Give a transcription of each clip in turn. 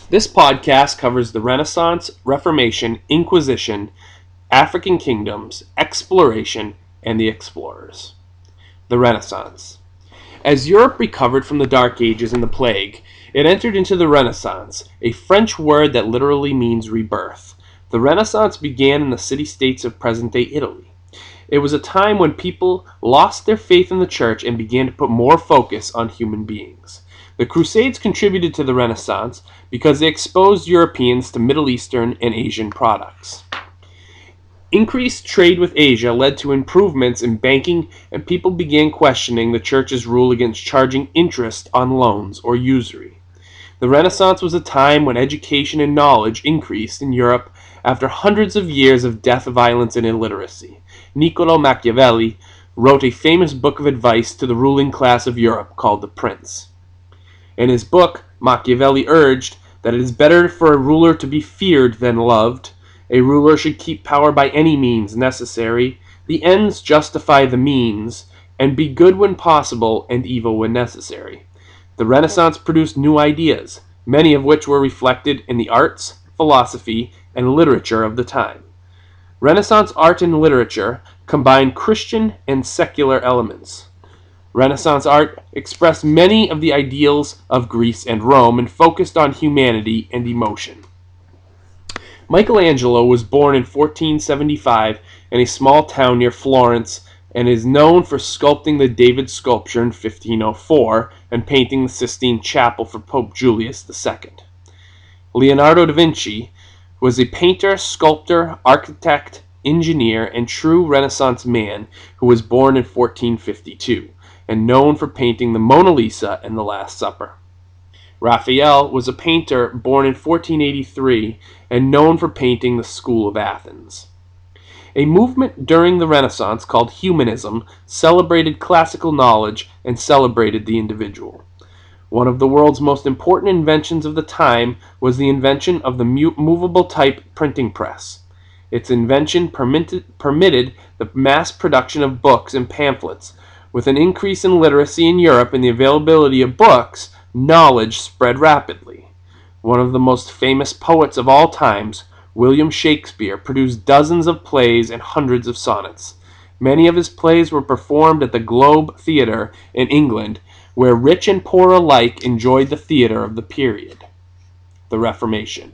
This podcast covers the Renaissance, Reformation, Inquisition, African kingdoms, exploration, and the explorers. The Renaissance. As Europe recovered from the Dark Ages and the Plague, it entered into the Renaissance, a French word that literally means rebirth. The Renaissance began in the city-states of present-day Italy. It was a time when people lost their faith in the church and began to put more focus on human beings. The Crusades contributed to the Renaissance because they exposed Europeans to Middle Eastern and Asian products. Increased trade with Asia led to improvements in banking, and people began questioning the church's rule against charging interest on loans or usury. The Renaissance was a time when education and knowledge increased in Europe after hundreds of years of death, violence, and illiteracy. Niccolò Machiavelli wrote a famous book of advice to the ruling class of Europe called The Prince. In his book, Machiavelli urged that it is better for a ruler to be feared than loved. A ruler should keep power by any means necessary. The ends justify the means, and be good when possible and evil when necessary. The Renaissance produced new ideas, many of which were reflected in the arts, philosophy, and literature of the time. Renaissance art and literature combined Christian and secular elements. Renaissance art expressed many of the ideals of Greece and Rome and focused on humanity and emotion. Michelangelo was born in 1475 in a small town near Florence and is known for sculpting the David sculpture in 1504 and painting the Sistine Chapel for Pope Julius II. Leonardo da Vinci was a painter, sculptor, architect, engineer, and true Renaissance man who was born in 1452 and known for painting the Mona Lisa and the Last Supper. Raphael was a painter born in 1483 and known for painting the School of Athens. A movement during the Renaissance called humanism celebrated classical knowledge and celebrated the individual. One of the world's most important inventions of the time was the invention of the movable type printing press. Its invention permitted the mass production of books and pamphlets. With an increase in literacy in Europe and the availability of books, knowledge spread rapidly. One of the most famous poets of all times, William Shakespeare, produced dozens of plays and hundreds of sonnets. Many of his plays were performed at the Globe Theatre in England, where rich and poor alike enjoyed the theatre of the period. The Reformation.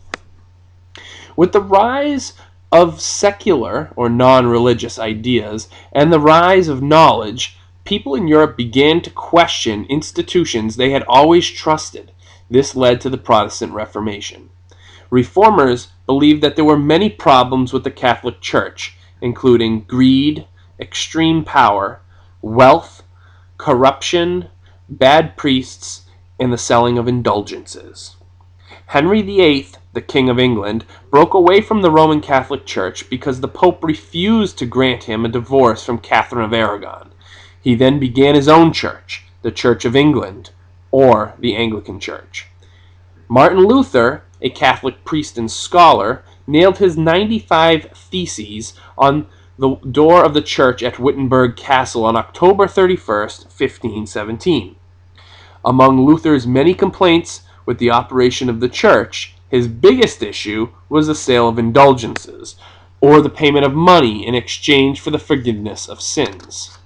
With the rise of secular or non-religious ideas and the rise of knowledge, people in Europe began to question institutions they had always trusted. This led to the Protestant Reformation. Reformers believed that there were many problems with the Catholic Church, including greed, extreme power, wealth, corruption, bad priests, and the selling of indulgences. Henry VIII, the King of England, broke away from the Roman Catholic Church because the Pope refused to grant him a divorce from Catherine of Aragon. He then began his own church, the Church of England, or the Anglican Church. Martin Luther, a Catholic priest and scholar, nailed his 95 Theses on the door of the church at Wittenberg Castle on October 31st, 1517. Among Luther's many complaints with the operation of the church, his biggest issue was the sale of indulgences, or the payment of money in exchange for the forgiveness of sins.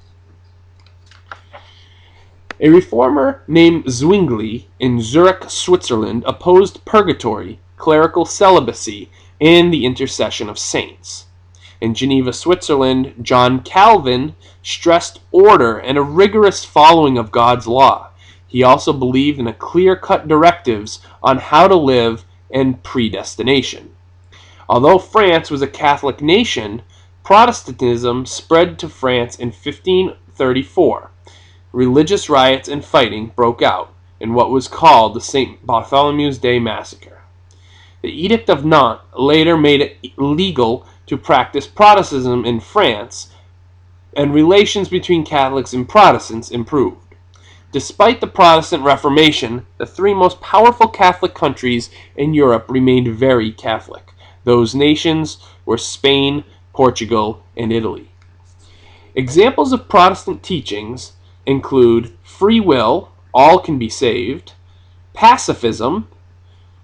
A reformer named Zwingli in Zurich, Switzerland, opposed purgatory, clerical celibacy, and the intercession of saints. In Geneva, Switzerland, John Calvin stressed order and a rigorous following of God's law. He also believed in a clear-cut directives on how to live and predestination. Although France was a Catholic nation, Protestantism spread to France in 1534. Religious riots and fighting broke out in what was called the St. Bartholomew's Day Massacre. The Edict of Nantes later made it illegal to practice Protestantism in France, and relations between Catholics and Protestants improved. Despite the Protestant Reformation, the three most powerful Catholic countries in Europe remained very Catholic. Those nations were Spain, Portugal, and Italy. Examples of Protestant teachings include free will, all can be saved, pacifism,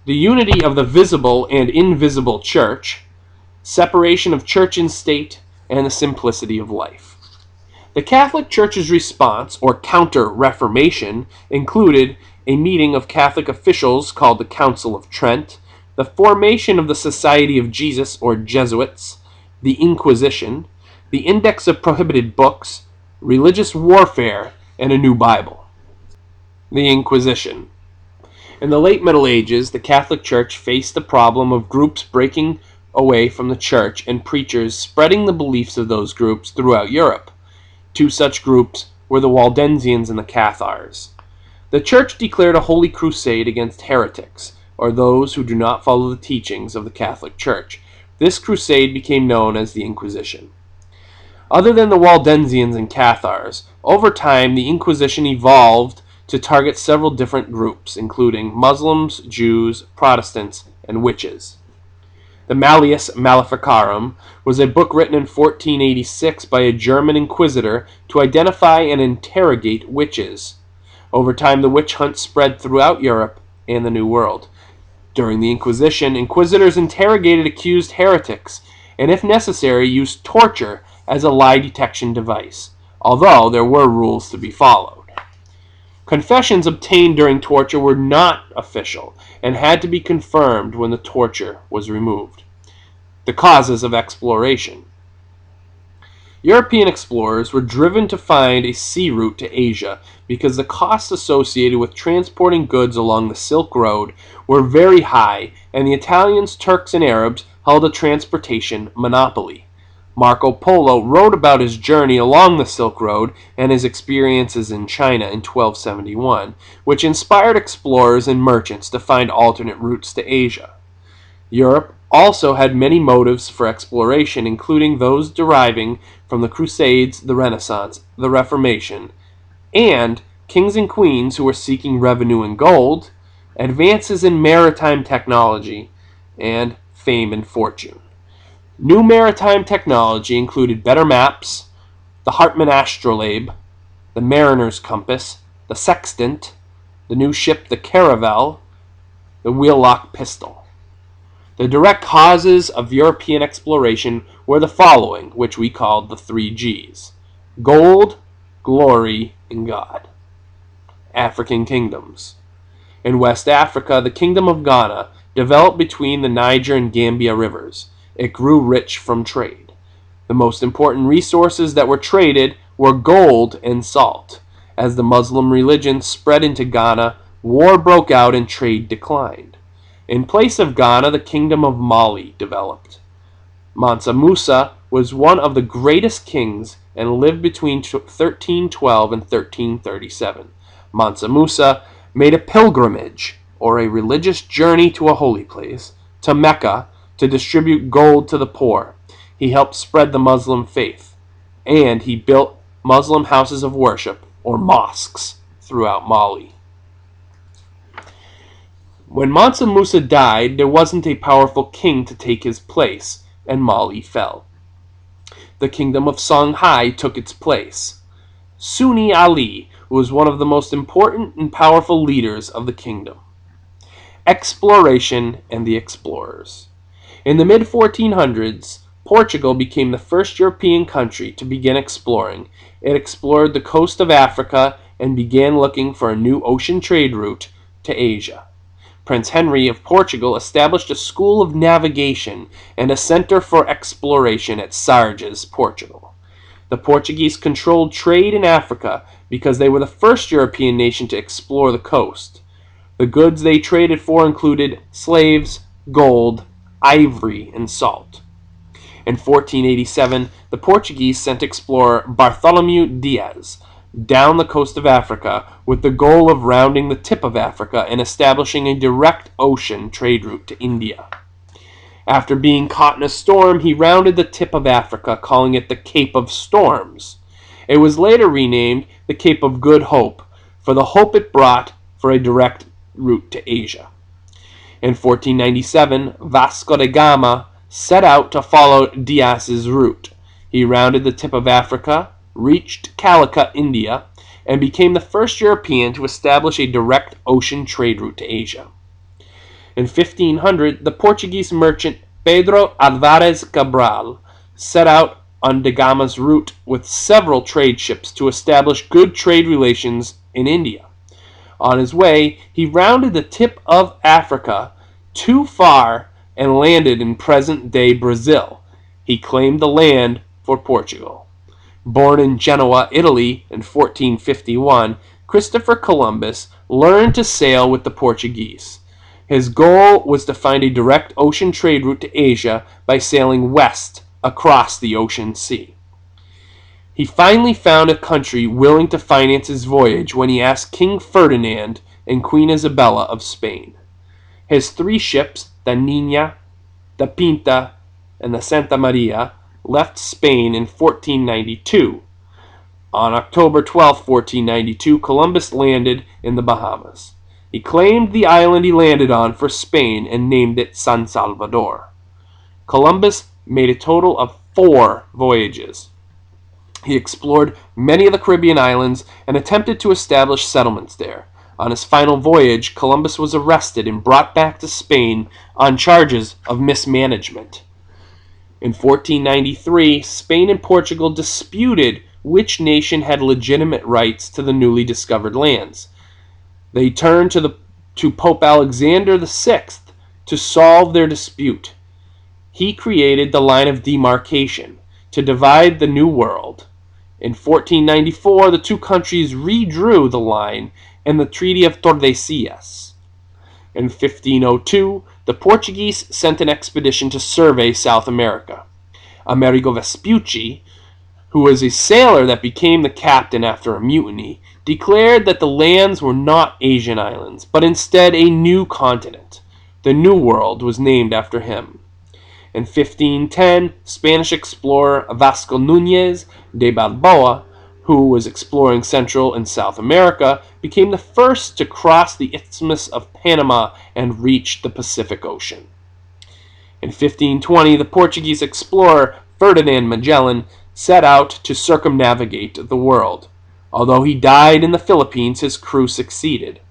the unity of the visible and invisible church, separation of church and state, and the simplicity of life. The Catholic Church's response, or counter-reformation, included a meeting of Catholic officials called the Council of Trent, the formation of the Society of Jesus, or Jesuits, the Inquisition, the Index of Prohibited Books, religious warfare, and a new Bible. The Inquisition. In the late Middle Ages, the Catholic Church faced the problem of groups breaking away from the Church and preachers spreading the beliefs of those groups throughout Europe. Two such groups were the Waldensians and the Cathars. The Church declared a holy crusade against heretics, or those who do not follow the teachings of the Catholic Church. This crusade became known as the Inquisition. Other than the Waldensians and Cathars, over time the Inquisition evolved to target several different groups, including Muslims, Jews, Protestants, and witches. The Malleus Maleficarum was a book written in 1486 by a German inquisitor to identify and interrogate witches. Over time, the witch hunt spread throughout Europe and the New World. During the Inquisition, inquisitors interrogated accused heretics, and if necessary, used torture as a lie detection device, although there were rules to be followed. Confessions obtained during torture were not official and had to be confirmed when the torture was removed. The causes of exploration. European explorers were driven to find a sea route to Asia because the costs associated with transporting goods along the Silk Road were very high, and the Italians, Turks, and Arabs held a transportation monopoly. Marco Polo wrote about his journey along the Silk Road and his experiences in China in 1271, which inspired explorers and merchants to find alternate routes to Asia. Europe also had many motives for exploration, including those deriving from the Crusades, the Renaissance, the Reformation, and kings and queens who were seeking revenue and gold, advances in maritime technology, and fame and fortune. New maritime technology included better maps, the Hartmann astrolabe, the mariner's compass, the sextant, the new ship the caravel, the wheel-lock pistol. The direct causes of European exploration were the following, which we called the 3 Gs: gold, glory, and God. African kingdoms. In West Africa, the Kingdom of Ghana developed between the Niger and Gambia rivers. It grew rich from trade. The most important resources that were traded were gold and salt. As the Muslim religion spread into Ghana, war broke out and trade declined. In place of Ghana, the Kingdom of Mali developed. Mansa Musa was one of the greatest kings and lived between 1312 and 1337. Mansa Musa made a pilgrimage, or a religious journey to a holy place, to Mecca, to distribute gold to the poor. He helped spread the Muslim faith, and he built Muslim houses of worship, or mosques, throughout Mali. When Mansa Musa died, there wasn't a powerful king to take his place, and Mali fell. The kingdom of Songhai took its place. Sunni Ali was one of the most important and powerful leaders of the kingdom. Exploration and the explorers. In the mid-1400s, Portugal became the first European country to begin exploring. It explored the coast of Africa and began looking for a new ocean trade route to Asia. Prince Henry of Portugal established a school of navigation and a center for exploration at Sardes, Portugal. The Portuguese controlled trade in Africa because they were the first European nation to explore the coast. The goods they traded for included slaves, gold, ivory, and salt. In 1487, the Portuguese sent explorer Bartholomew Diaz down the coast of Africa with the goal of rounding the tip of Africa and establishing a direct ocean trade route to India. After being caught in a storm, he rounded the tip of Africa, calling it the Cape of Storms. It was later renamed the Cape of Good Hope for the hope it brought for a direct route to Asia. In 1497, Vasco da Gama set out to follow Diaz's route. He rounded the tip of Africa, reached Calicut, India, and became the first European to establish a direct ocean trade route to Asia. In 1500, the Portuguese merchant Pedro Alvares Cabral set out on da Gama's route with several trade ships to establish good trade relations in India. On his way, he rounded the tip of Africa too far and landed in present-day Brazil. He claimed the land for Portugal. Born in Genoa, Italy in 1451, Christopher Columbus learned to sail with the Portuguese. His goal was to find a direct ocean trade route to Asia by sailing west across the ocean sea. He finally found a country willing to finance his voyage when he asked King Ferdinand and Queen Isabella of Spain. His 3 ships, the Niña, the Pinta, and the Santa Maria, left Spain in 1492. On October 12, 1492, Columbus landed in the Bahamas. He claimed the island he landed on for Spain and named it San Salvador. Columbus made a total of 4 voyages. He explored many of the Caribbean islands and attempted to establish settlements there. On his final voyage, Columbus was arrested and brought back to Spain on charges of mismanagement. In 1493, Spain and Portugal disputed which nation had legitimate rights to the newly discovered lands. They turned to Pope Alexander VI to solve their dispute. He created the line of demarcation to divide the New World. In 1494, the 2 countries redrew the line in the Treaty of Tordesillas. In 1502, the Portuguese sent an expedition to survey South America. Amerigo Vespucci, who was a sailor that became the captain after a mutiny, declared that the lands were not Asian islands, but instead a new continent. The New World was named after him. In 1510, Spanish explorer Vasco Núñez de Balboa, who was exploring Central and South America, became the first to cross the Isthmus of Panama and reach the Pacific Ocean. In 1520, the Portuguese explorer Ferdinand Magellan set out to circumnavigate the world. Although he died in the Philippines, his crew succeeded.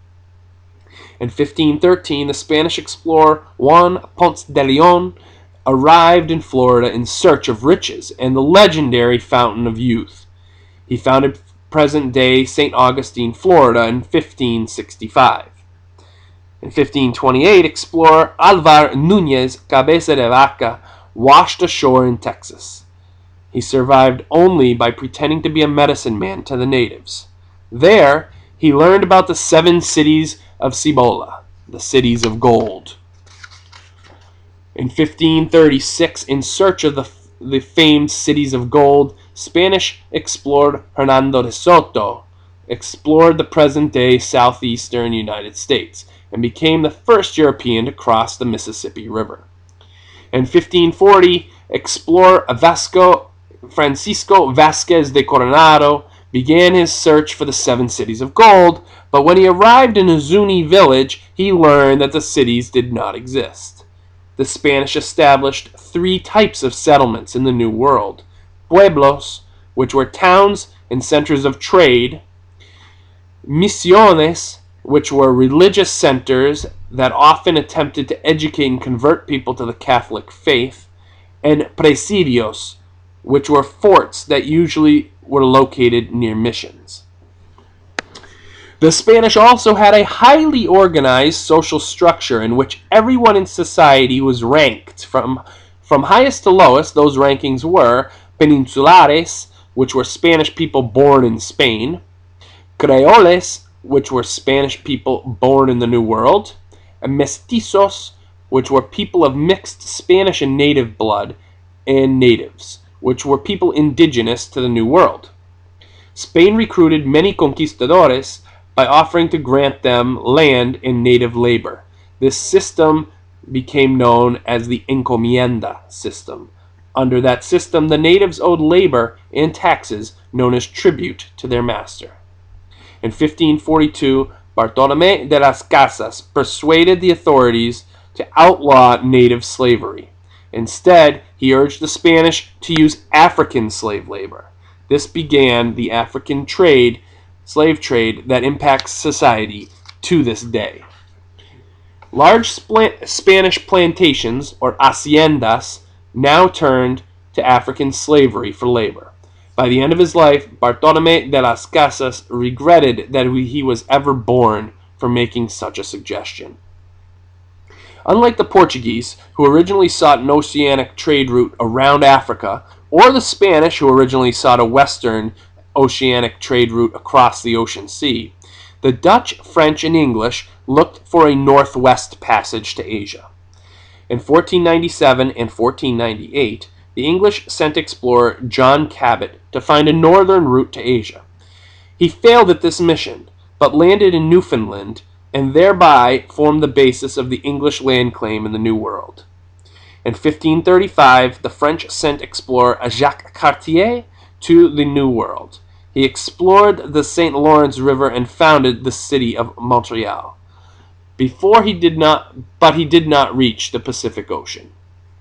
In 1513, the Spanish explorer Juan Ponce de Leon arrived in Florida in search of riches and the legendary Fountain of Youth. He founded present-day St. Augustine, Florida in 1565. In 1528, explorer Alvar Núñez Cabeza de Vaca washed ashore in Texas. He survived only by pretending to be a medicine man to the natives. There, he learned about the 7 cities of Cibola, the cities of gold. In 1536, in search of the famed cities of gold, Spanish explorer Hernando de Soto explored the present-day southeastern United States and became the first European to cross the Mississippi River. In 1540, explorer Francisco Vasquez de Coronado began his search for the 7 cities of gold, but when he arrived in a Zuni village, he learned that the cities did not exist. The Spanish established 3 types of settlements in the New World: pueblos, which were towns and centers of trade; misiones, which were religious centers that often attempted to educate and convert people to the Catholic faith; and presidios, which were forts that usually were located near missions. The Spanish also had a highly organized social structure in which everyone in society was ranked from highest to lowest. Those rankings were peninsulares, which were Spanish people born in Spain; creoles, which were Spanish people born in the New World; and mestizos, which were people of mixed Spanish and native blood; and natives, which were people indigenous to the New World. Spain recruited many conquistadores by offering to grant them land and native labor. This system became known as the encomienda system. Under that system, the natives owed labor and taxes known as tribute to their master. In 1542, Bartolomé de las Casas persuaded the authorities to outlaw native slavery. Instead, he urged the Spanish to use African slave labor. This began the African slave trade that impacts society to this day. Large Spanish plantations, or haciendas, now turned to African slavery for labor. By the end of his life, Bartolomé de las Casas regretted that he was ever born for making such a suggestion. Unlike the Portuguese, who originally sought an oceanic trade route around Africa, or the Spanish, who originally sought a western oceanic trade route across the ocean sea, the Dutch, French, and English looked for a northwest passage to Asia. In 1497 and 1498, the English sent explorer John Cabot to find a northern route to Asia. He failed at this mission, but landed in Newfoundland and thereby formed the basis of the English land claim in the New World. In 1535, the French sent explorer Jacques Cartier to the New World. He explored the St. Lawrence River and founded the city of Montreal. He did not reach the Pacific Ocean.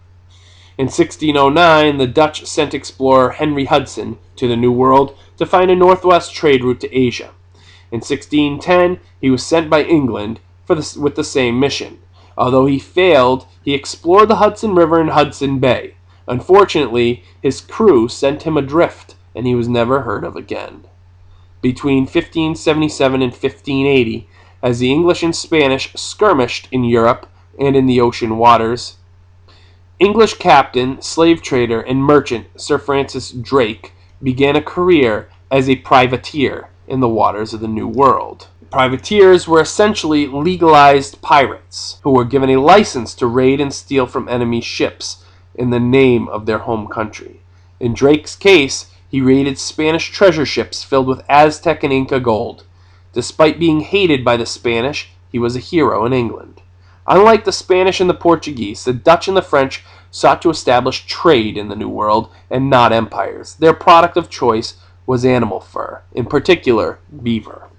In 1609, the Dutch sent explorer Henry Hudson to the New World to find a northwest trade route to Asia. In 1610, he was sent by England with the same mission. Although he failed, he explored the Hudson River and Hudson Bay. Unfortunately, his crew sent him adrift, and he was never heard of again. Between 1577 and 1580, as the English and Spanish skirmished in Europe and in the ocean waters, English captain, slave trader, and merchant Sir Francis Drake began a career as a privateer in the waters of the New World. Privateers were essentially legalized pirates who were given a license to raid and steal from enemy ships in the name of their home country. In Drake's case, he raided Spanish treasure ships filled with Aztec and Inca gold. Despite being hated by the Spanish, he was a hero in England. Unlike the Spanish and the Portuguese, the Dutch and the French sought to establish trade in the New World and not empires. Their product of choice was animal fur, in particular beaver.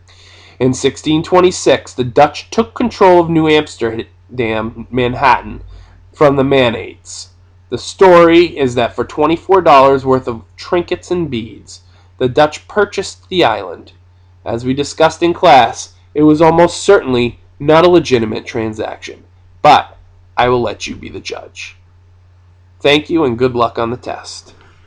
In 1626, the Dutch took control of New Amsterdam, Manhattan, from the Manates. The story is that for $24 worth of trinkets and beads, the Dutch purchased the island. As we discussed in class, it was almost certainly not a legitimate transaction, but I will let you be the judge. Thank you and good luck on the test.